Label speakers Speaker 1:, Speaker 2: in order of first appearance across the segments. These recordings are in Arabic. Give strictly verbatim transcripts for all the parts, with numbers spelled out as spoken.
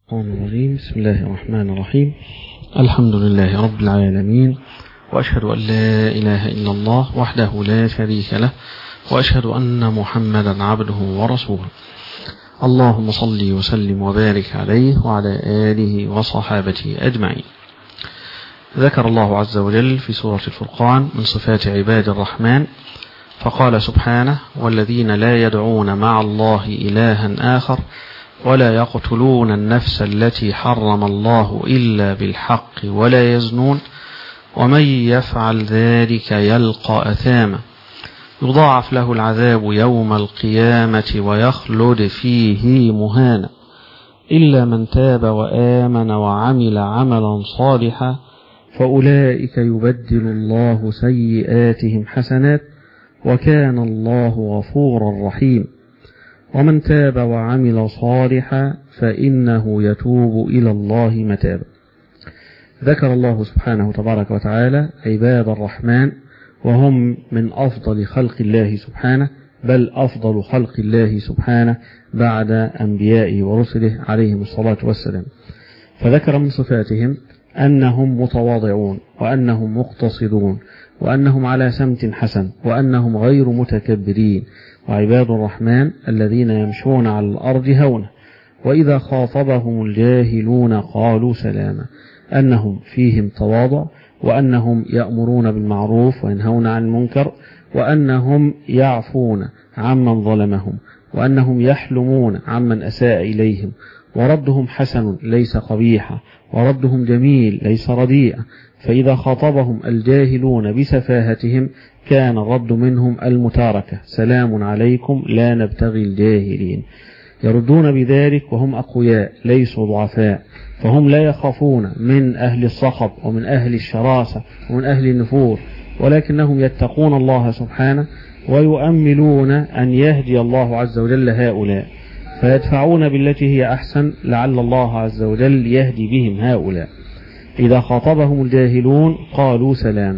Speaker 1: الرجيم. بسم الله الرحمن الرحيم. الحمد لله رب العالمين، وأشهد أن لا إله إلا الله وحده لا شريك له، وأشهد أن محمدا عبده ورسوله. اللهم صل وسلم وبارك عليه وعلى آله وصحابته أجمعين. ذكر الله عز وجل في سورة الفرقان من صفات عباد الرحمن فقال سبحانه: والذين لا يدعون مع الله إلها آخر ولا يقتلون النفس التي حرم الله إلا بالحق ولا يزنون ومن يفعل ذلك يلقى أثاما يضاعف له العذاب يوم القيامة ويخلد فيه مهانا إلا من تاب وآمن وعمل عملا صالحا فأولئك يبدل الله سيئاتهم حسنات وكان الله غفورا رحيما ومن تاب وعمل صالحا فإنه يتوب إلى الله متابا. ذكر الله سبحانه تبارك وتعالى عباد الرحمن وهم من أفضل خلق الله سبحانه، بل أفضل خلق الله سبحانه بعد أنبيائه ورسله عليهم الصلاة والسلام. فذكر من صفاتهم أنهم متواضعون، وأنهم مقتصدون، وأنهم على سمت حسن، وأنهم غير متكبرين. وعباد الرحمن الذين يمشون على الأرض هونا وإذا خاطبهم الجاهلون قالوا سلاما، أنهم فيهم تواضع، وأنهم يأمرون بالمعروف وينهون عن المنكر، وأنهم يعفون عمن ظلمهم، وأنهم يحلمون عمن أساء إليهم، وردهم حسن ليس قبيحا، وردهم جميل ليس رديئا. فإذا خاطبهم الجاهلون بسفاهتهم كان الرد منهم المتاركة: سلام عليكم لا نبتغي الجاهلين. يردون بذلك وهم أقوياء ليسوا ضعفاء، فهم لا يخافون من أهل الصخب ومن أهل الشراسة ومن أهل النفور، ولكنهم يتقون الله سبحانه ويؤملون أن يهدي الله عز وجل هؤلاء، فيدفعون بالتي هي أحسن لعل الله عز وجل يهدي بهم هؤلاء. إذا خاطبهم الجاهلون قالوا سلاما.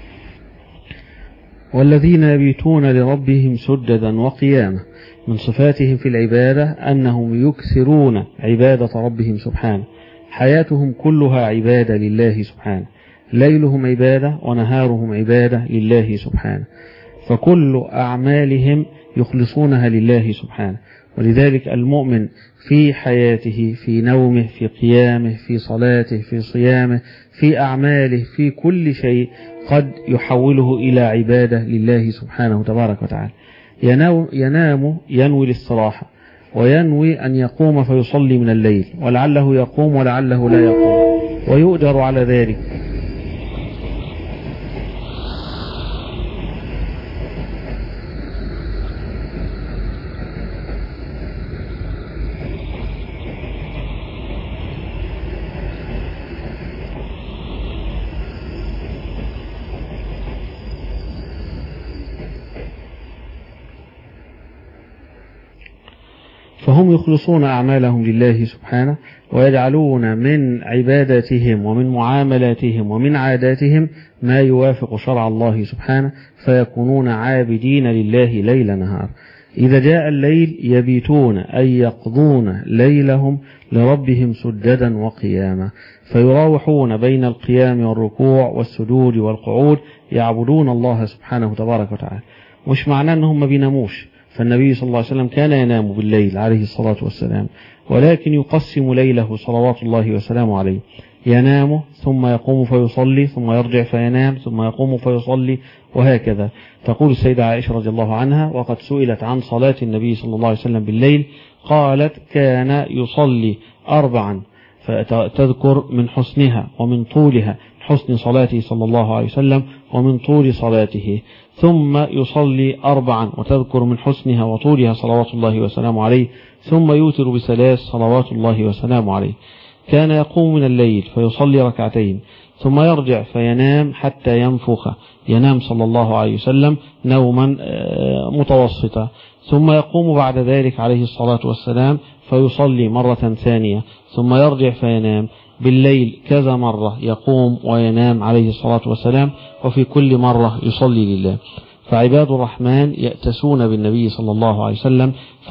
Speaker 1: والذين يبيتون لربهم سجدا وقياما، من صفاتهم في العبادة أنهم يكثرون عبادة ربهم سبحانه، حياتهم كلها عبادة لله سبحانه، ليلهم عبادة ونهارهم عبادة لله سبحانه، فكل أعمالهم يخلصونها لله سبحانه. ولذلك المؤمن في حياته، في نومه، في قيامه، في صلاته، في صيامه، في أعماله، في كل شيء قد يحوله إلى عبادة لله سبحانه تبارك وتعالى. ينام, ينام ينوي الاستراحة، وينوي أن يقوم فيصلي من الليل، ولعله يقوم ولعله لا يقوم، ويؤجر على ذلك. فهم يخلصون أعمالهم لله سبحانه، ويجعلون من عباداتهم ومن معاملاتهم ومن عاداتهم ما يوافق شرع الله سبحانه، فيكونون عابدين لله ليل نهار. إذا جاء الليل يبيتون أي يقضون ليلهم لربهم سجدا وقياما، فيراوحون بين القيام والركوع والسجود والقعود، يعبدون الله سبحانه تبارك وتعالى. مش معناه أنهم ما بيناموش، فالنبي صلى الله عليه وسلم كان ينام بالليل عليه الصلاة والسلام، ولكن يقسم ليله صلوات الله وسلامه عليه، ينام ثم يقوم فيصلي ثم يرجع فينام ثم يقوم فيصلي، وهكذا. تقول السيدة عائشة رضي الله عنها وقد سئلت عن صلاة النبي صلى الله عليه وسلم بالليل، قالت: كان يصلي أربعا، فتذكر من حسنها ومن طولها، حسن صلاته صلى الله عليه وسلم ومن طول صلاته، ثم يصلي أربعا وتذكر من حسنها وطولها صلوات الله وسلامه عليه، ثم يوتر بثلاث صلوات الله وسلامه عليه. كان يقوم من الليل فيصلي ركعتين ثم يرجع فينام حتى ينفخ، ينام صلى الله عليه وسلم نوما متوسطا، ثم يقوم بعد ذلك عليه الصلاة والسلام فيصلي مرة ثانية، ثم يرجع فينام. بالليل كذا مرة يقوم وينام عليه الصلاة والسلام، وفي كل مرة يصلي لله. فعباد الرحمن يأتسون بالنبي صلى الله عليه وسلم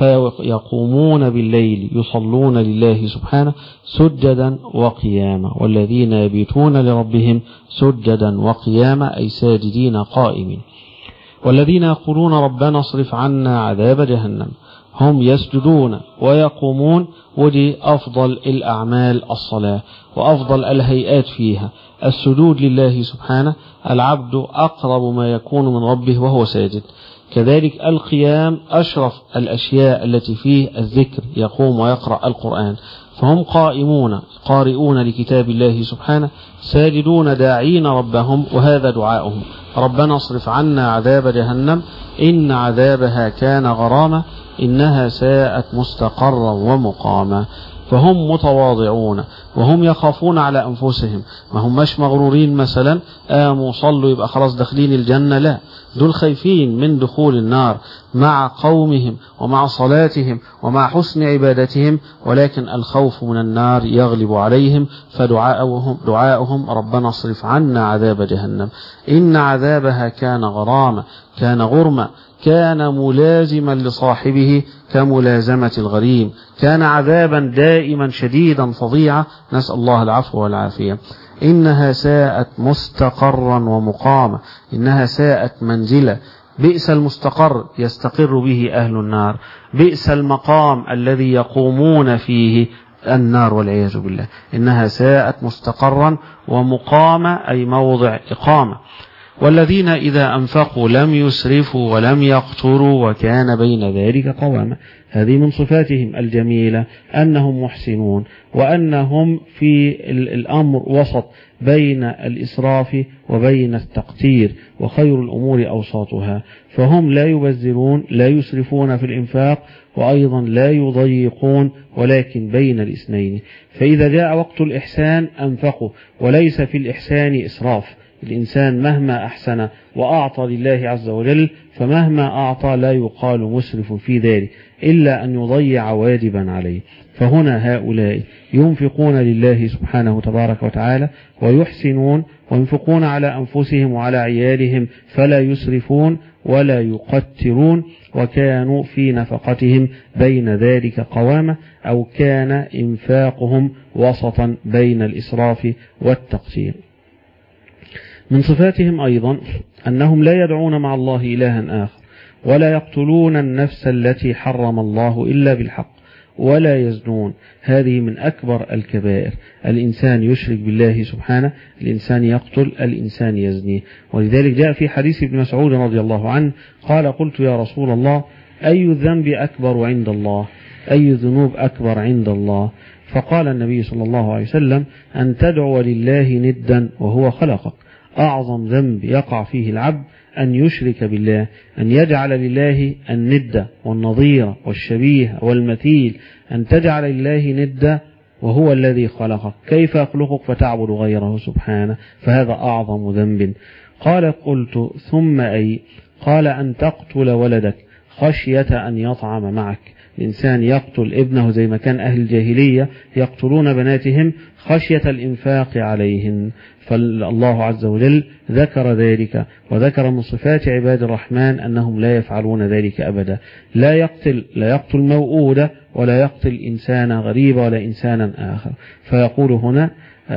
Speaker 1: فيقومون بالليل يصلون لله سبحانه سجدا وقياما، والذين يبيتون لربهم سجدا وقياما أي ساجدين قائمين. والذين يقولون ربنا اصرف عنا عذاب جهنم هم يسجدون ويقومون، ودي أفضل الأعمال الصلاة وأفضل الهيئات فيها السجود لله سبحانه، العبد أقرب ما يكون من ربه وهو ساجد. كذلك القيام أشرف الأشياء التي فيه الذكر، يقوم ويقرأ القرآن، فهم قائمون قارئون لكتاب الله سبحانه ساجدون داعين ربهم، وهذا دعاؤهم ربنا اصرف عنا عذاب جهنم إن عذابها كان غراما إنها ساءت مستقرا ومقاما. فهم متواضعون وهم يخافون على أنفسهم، ما هم مش مغرورين مثلا آموا صلوا يبقى خلاص داخلين الجنة، لا، دول خايفين من دخول النار مع قومهم ومع صلاتهم ومع حسن عبادتهم، ولكن الخوف من النار يغلب عليهم، فدعاؤهم دعاؤهم ربنا اصرف عنا عذاب جهنم إن عذابها كان غراما، كان غرما، كان ملازما لصاحبه كملازمة الغريم، كان عذابا دائما شديدا فظيعا، نسأل الله العفو والعافية. إنها ساءت مستقرا ومقاما، إنها ساءت منزلة، بئس المستقر يستقر به أهل النار، بئس المقام الذي يقومون فيه النار والعياذ بالله. إنها ساءت مستقرا ومقاما أي موضع إقامة. والذين إذا أنفقوا لم يسرفوا ولم يقتروا وكان بين ذلك قواما، هذه من صفاتهم الجميلة أنهم محسنون، وأنهم في الأمر وسط بين الإسراف وبين التقتير، وخير الأمور أوساطها، فهم لا يبذرون لا يسرفون في الإنفاق وأيضا لا يضيقون، ولكن بين الاثنين. فإذا جاء وقت الإحسان أنفقوا، وليس في الإحسان إسراف. الإنسان مهما أحسن وأعطى لله عز وجل فمهما أعطى لا يقال مسرف في ذلك إلا أن يضيع واجبا عليه. فهنا هؤلاء ينفقون لله سبحانه تبارك وتعالى ويحسنون وينفقون على أنفسهم وعلى عيالهم فلا يسرفون ولا يقترون، وكانوا في نفقتهم بين ذلك قوامة، أو كان إنفاقهم وسطا بين الإسراف والتقتير. من صفاتهم أيضا أنهم لا يدعون مع الله إلها آخر، ولا يقتلون النفس التي حرم الله إلا بالحق، ولا يزنون. هذه من أكبر الكبائر، الإنسان يشرك بالله سبحانه، الإنسان يقتل، الإنسان يزني. ولذلك جاء في حديث ابن مسعود رضي الله عنه قال قلت يا رسول الله أي الذنب أكبر عند الله، أي الذنوب أكبر عند الله؟ فقال النبي صلى الله عليه وسلم أن تدعو لله ندا وهو خلقك. أعظم ذنب يقع فيه العبد أن يشرك بالله، أن يجعل لله الند والنظير والشبيه والمثيل، أن تجعل لله ند وهو الذي خلقك، كيف يخلقك فتعبد غيره سبحانه؟ فهذا أعظم ذنب. قال قلت ثم أي؟ قال أن تقتل ولدك خشية أن يطعم معك. الإنسان يقتل ابنه زي ما كان أهل الجاهلية يقتلون بناتهم خشية الإنفاق عليهن، فالله عز وجل ذكر ذلك، وذكر من صفات عباد الرحمن أنهم لا يفعلون ذلك أبدا. لا يقتل لا يقتل موؤودة ولا يقتل إنسانا غريبا ولا إنسانا آخر. فيقول هنا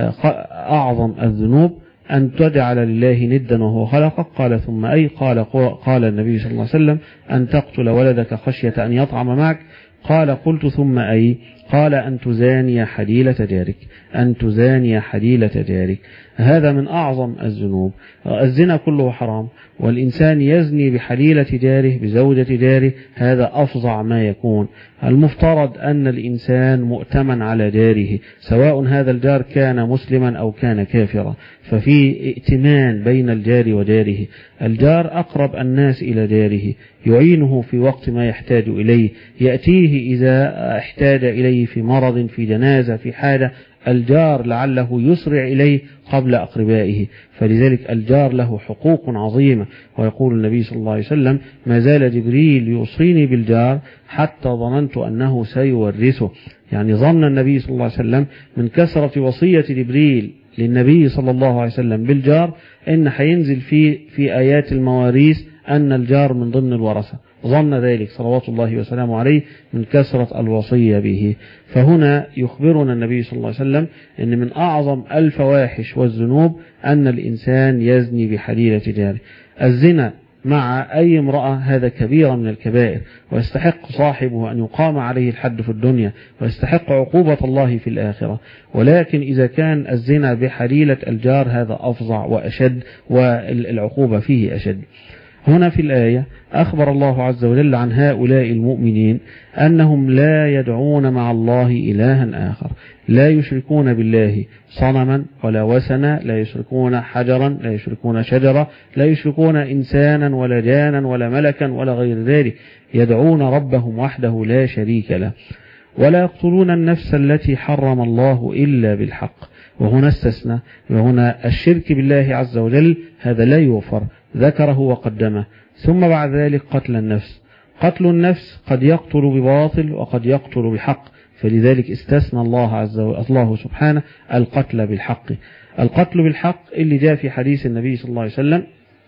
Speaker 1: أعظم الذنوب أن تجعل لله ندا وهو خلقك. قال ثم أي؟ قال قال النبي صلى الله عليه وسلم أن تقتل ولدك خشية أن يطعم معك. قال قلت ثم أي؟ قال أن تزاني حليلة جارك، أن تزاني حليلة جارك. هذا من أعظم الذنوب. الزنا كله حرام، والإنسان يزني بحليلة جاره بزوجة جاره، هذا أفظع ما يكون. المفترض أن الإنسان مؤتمن على جاره، سواء هذا الجار كان مسلما أو كان كافرا، ففي ائتمان بين الجار وجاره. الجار أقرب الناس إلى جاره، يعينه في وقت ما يحتاج إليه، يأتيه إذا احتاج إليه في مرض، في جنازة، في حاجة. الجار لعله يسرع إليه قبل أقربائه، فلذلك الجار له حقوق عظيمة. ويقول النبي صلى الله عليه وسلم ما زال جبريل يوصيني بالجار حتى ظننت أنه سيورثه. يعني ظن النبي صلى الله عليه وسلم من كثرة وصية جبريل للنبي صلى الله عليه وسلم بالجار إن حينزل في في آيات المواريث أن الجار من ضمن الورثة، ظن ذلك صلوات الله وسلامه عليه من كثرة الوصية به. فهنا يخبرنا النبي صلى الله عليه وسلم أن من أعظم الفواحش والذنوب أن الإنسان يزني بحليلة جاره. الزنا مع أي امرأة هذا كبير من الكبائر، ويستحق صاحبه أن يقام عليه الحد في الدنيا، ويستحق عقوبة الله في الآخرة. ولكن إذا كان الزنا بحليلة الجار هذا أفظع وأشد، والعقوبة فيه أشد. هنا في الآية أخبر الله عز وجل عن هؤلاء المؤمنين أنهم لا يدعون مع الله إلها آخر، لا يشركون بالله صنما ولا وثنا، لا يشركون حجرا، لا يشركون شجرة، لا يشركون إنسانا ولا جانا ولا ملكا ولا غير ذلك، يدعون ربهم وحده لا شريك له. ولا يقتلون النفس التي حرم الله إلا بالحق. وهنا استثنى، وهنا الشرك بالله عز وجل هذا لا يغفر، ذكره وقدمه. ثم بعد ذلك قتل النفس. قتل النفس قد يقتل بباطل وقد يقتل بحق، فلذلك استثنى الله عز وجل الله سبحانه القتل بالحق. القتل بالحق اللي جاء في حديث النبي صلى الله عليه وسلم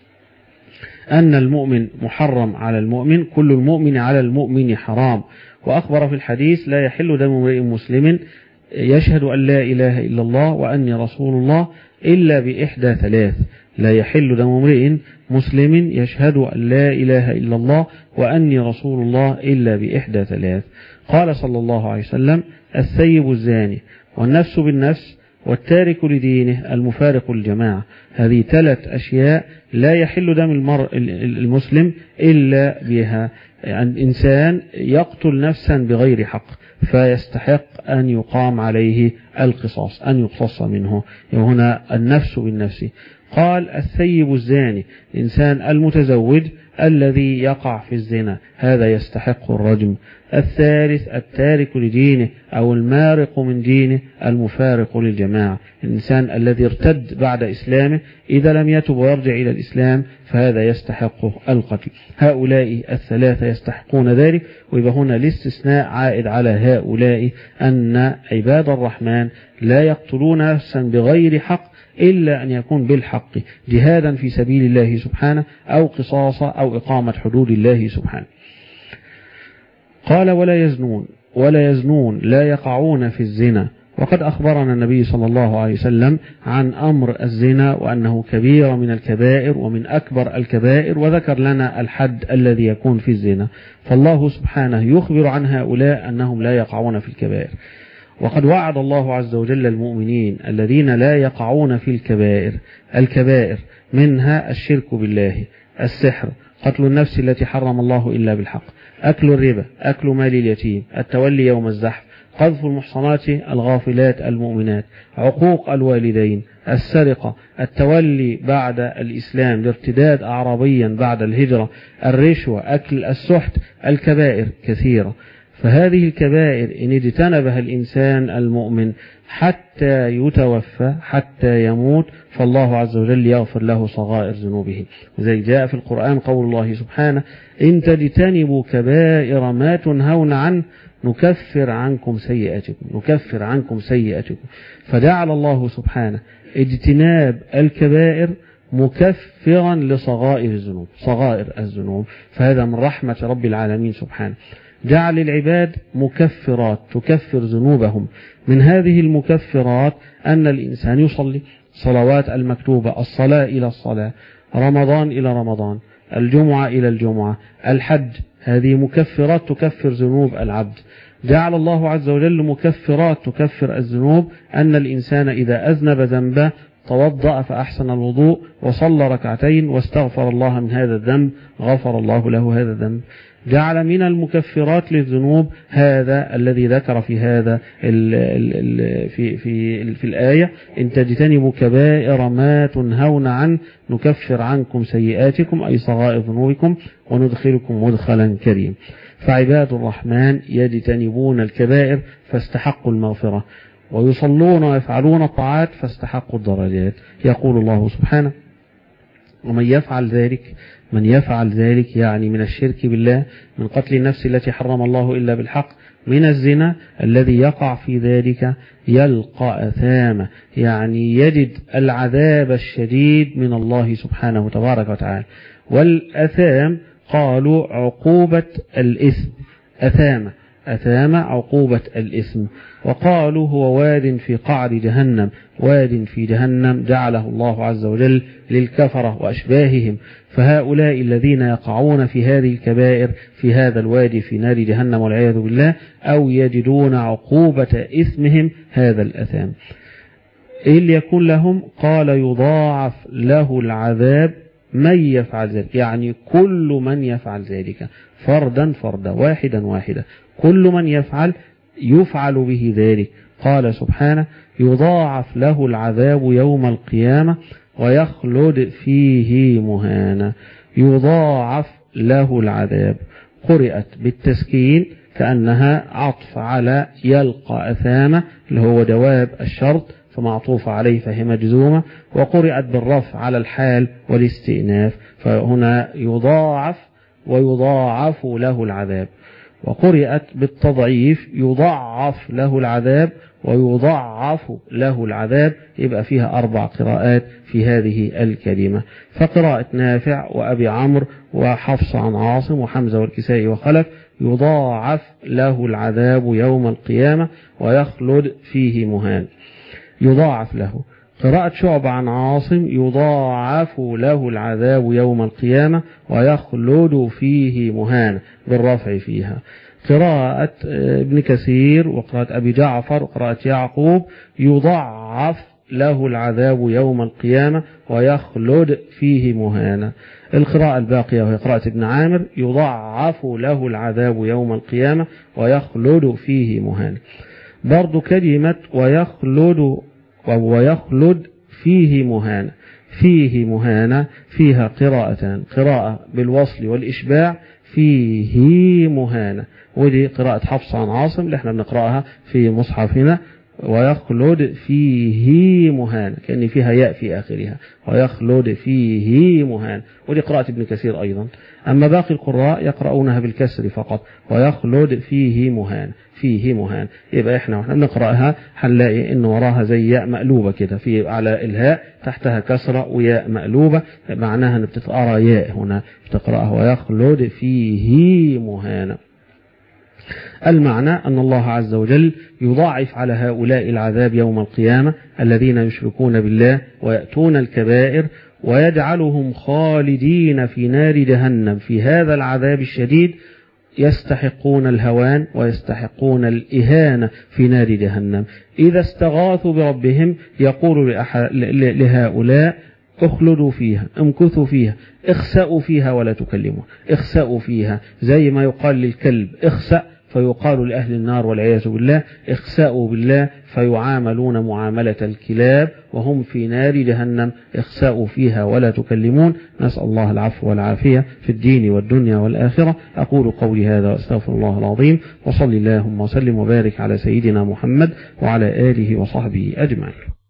Speaker 1: أن المؤمن محرم على المؤمن، كل المؤمن على المؤمن حرام. وأخبر في الحديث لا يحل دم امرئ مسلم يشهد أن لا إله إلا الله وأني رسول الله إلا بإحدى ثلاث. لا يحل دم امرئ مسلم يشهد أن لا إله إلا الله وأني رسول الله إلا بإحدى ثلاث. قال صلى الله عليه وسلم الثيب الزاني والنفس بالنفس والتارك لدينه المفارق للجماعة. هذه ثلاث أشياء لا يحل دم المرء المسلم إلا بها. يعني إنسان يقتل نفسا بغير حق فيستحق أن يقام عليه القصاص، أن يقتص منه. هنا النفس بالنفس. قال الثيب الزاني إنسان المتزوج الذي يقع في الزنا هذا يستحق الرجم. الثالث التارك لدينه أو المارق من دينه المفارق للجماعة، الإنسان الذي ارتد بعد إسلامه إذا لم يتب ويرجع إلى الإسلام فهذا يستحق القتل. هؤلاء الثلاثة يستحقون ذلك. ويبقى هنا الاستثناء عائد على هؤلاء أن عباد الرحمن لا يقتلون نفسا بغير حق إلا أن يكون بالحق، جهادا في سبيل الله سبحانه أو قصاصا أو إقامة حدود الله سبحانه. قال ولا يزنون ولا يزنون لا يقعون في الزنا. وقد أخبرنا النبي صلى الله عليه وسلم عن أمر الزنا وأنه كبير من الكبائر ومن أكبر الكبائر، وذكر لنا الحد الذي يكون في الزنا. فالله سبحانه يخبر عن هؤلاء أنهم لا يقعون في الكبائر. وقد وعد الله عز وجل المؤمنين الذين لا يقعون في الكبائر. الكبائر منها الشرك بالله، السحر، قتل النفس التي حرم الله إلا بالحق، أكل الربا، أكل مال اليتيم، التولي يوم الزحف، قذف المحصنات الغافلات المؤمنات، عقوق الوالدين، السرقة، التولي بعد الإسلام، الارتداد أعرابيا بعد الهجرة، الرشوة، أكل السحت. الكبائر كثيرة. فهذه الكبائر إن اجتنبها الإنسان المؤمن حتى يتوفى حتى يموت فالله عز وجل يغفر له صغائر ذنوبه. وزي جاء في القرآن قول الله سبحانه إن تجتنبوا كبائر ما تنهون عنه نكفر عنكم سيئاتكم نكفر عنكم سيئاتكم. فجعل الله سبحانه اجتناب الكبائر مكفرا لصغائر الذنوب صغائر الذنوب. فهذا من رحمة رب العالمين سبحانه. جعل العباد مكفرات تكفر ذنوبهم. من هذه المكفرات أن الإنسان يصلي صلوات المكتوبة، الصلاة إلى الصلاة، رمضان إلى رمضان، الجمعة إلى الجمعة، الحج. هذه مكفرات تكفر ذنوب العبد. جعل الله عز وجل مكفرات تكفر الذنوب أن الإنسان إذا أذنب ذنبه توضأ فأحسن الوضوء وصلى ركعتين واستغفر الله من هذا الذنب غفر الله له هذا الذنب. جعل من المكفرات للذنوب هذا الذي ذكر في هذا ال ال في في في الآية إن تجتنبوا كبائر ما تنهون عنه نكفر عنكم سيئاتكم أي صغائر ذنوبكم وندخلكم مدخلا كريم. فعباد الرحمن يجتنبون الكبائر فاستحقوا المغفرة، ويصلون ويفعلون الطاعات فاستحقوا الدرجات. يقول الله سبحانه ومن يفعل ذلك من يفعل ذلك يعني من الشرك بالله، من قتل النفس التي حرم الله إلا بالحق، من الزنا الذي يقع في ذلك يلقى أثاما يعني يجد العذاب الشديد من الله سبحانه وتبارك وتعالى. والأثام قالوا عقوبة الإثم، أثام أثام عقوبة الإثم. وقالوا هو واد في قعر جهنم، واد في جهنم جعله الله عز وجل للكفرة وأشباههم، فهؤلاء الذين يقعون في هذه الكبائر في هذا الوادي في نار جهنم والعياذ بالله، أو يجدون عقوبة إثمهم هذا الأثام. إيه اللي يكون لهم؟ قال يضاعف له العذاب من يفعل ذلك، يعني كل من يفعل ذلك، فردا فردا واحدا واحدا، كل من يفعل يفعل به ذلك. قال سبحانه يضاعف له العذاب يوم القيامة ويخلد فيه مهانا. يضاعف له العذاب قرأت بالتسكين كأنها عطف على يلقى أثامة اللي هو جواب الشرط فمعطوف عليه فهي مجزومة، وقرأت بالرفع على الحال والاستئناف، فهنا يضاعف ويضاعف له العذاب. وقرأت بالتضعيف يضعف له العذاب ويضعف له العذاب، يبقى فيها أربع قراءات في هذه الكلمة. فقراءة نافع وأبي عمرو وحفص عن عاصم وحمزة والكسائي وخلف يضاعف له العذاب يوم القيامة ويخلد فيه مهان. يضاعف له. قراءة شعبة عن عاصم يضاعف له العذاب يوم القيامة ويخلد فيه مهان بالرفع فيها. قراءة ابن كثير وقراءة أبي جعفر وقراءة يعقوب يضاعف له العذاب يوم القيامة ويخلد فيه مهانا. القراءة الباقية وهي قراءة ابن عامر يضاعف له العذاب يوم القيامة ويخلد فيه مهانا. برضو كلمة ويخلد ويخلد فيه مهانا، فيه مهانا فيها قراءتان، قراءة بالوصل والإشباع فيه مهانا، ودي قراءة حفص عن عاصم اللي احنا بنقرأها في مصحفنا، ويخلد فيه مهانا كأن فيها ياء في آخرها، ويخلد فيه مهانا، ودي قراءة ابن كثير أيضا. أما باقي القراء يقرؤونها بالكسر فقط، ويخلد فيه مهانا، فيه مهان. يبقى احنا واحنا بنقرأها هنلاقي ان وراها زي ياء مقلوبة كده، في على الهاء تحتها كسرة وياء مقلوبة، معناها ان بتتقرأ ياء هنا بتقرأها ويخلد فيه مهانا. المعنى أن الله عز وجل يضاعف على هؤلاء العذاب يوم القيامة الذين يشركون بالله ويأتون الكبائر، ويجعلهم خالدين في نار جهنم في هذا العذاب الشديد، يستحقون الهوان ويستحقون الإهانة في نار جهنم. إذا استغاثوا بربهم يقول لهؤلاء اخلدوا فيها، امكثوا فيها، اخسأوا فيها ولا تكلموا، اخسأوا فيها، زي ما يقال للكلب اخسأ فيقال لأهل النار والعياذ بالله اخسأوا بالله، فيعاملون معاملة الكلاب وهم في نار جهنم، اخسأوا فيها ولا تكلمون. نسأل الله العفو والعافية في الدين والدنيا والآخرة. أقول قولي هذا وأستغفر الله العظيم، وصلي اللهم وسلم وبارك على سيدنا محمد وعلى آله وصحبه أجمعين.